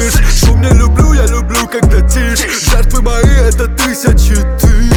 мышь. Шум не люблю, я люблю, когда тишь. Жертвы мои это тысячи ты.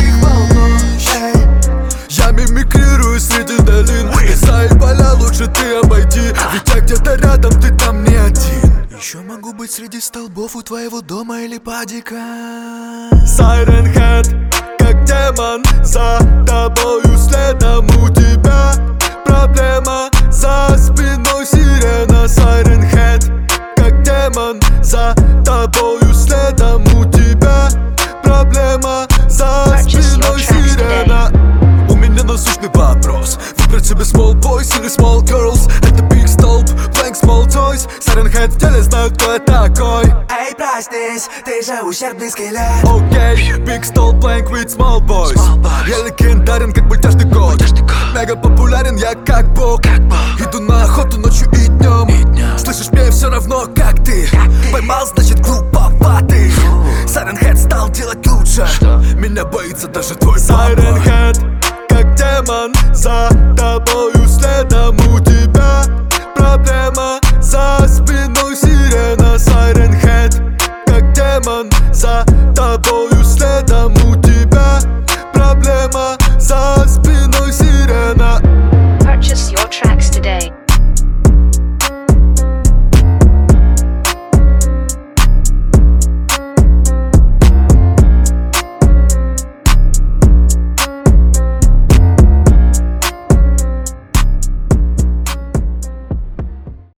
Я мимикрирую среди долин. Леса и поля лучше ты обойди. Ведь я где-то рядом, ты там не один. Еще могу быть среди столбов у твоего дома или падика. Siren Head, как демон, за тобою следом у тебя проблема. За спиной сирена. Siren Head, как демон, за тобою следом у тебя проблема. За спиной сирена. У меня насущный вопрос: выбрать себе small boys или small girls? Это big stolp, blank small toys. Siren Head в теле знают, кто я такой. Эй, проснись, ты же ущербный скелет. Окей, big stolp, blank with small boys. Я легендарен, как мультяшный кот. Мега популярен, я как бог. Иду на охоту ночью и днем. Слышишь, мне все равно, как ты. Поймал, значит глуповатый. Siren Head стал делать лучше. Меня боится даже твой Siren Head, как демон, за тобою следом у тебя проблема. За спиной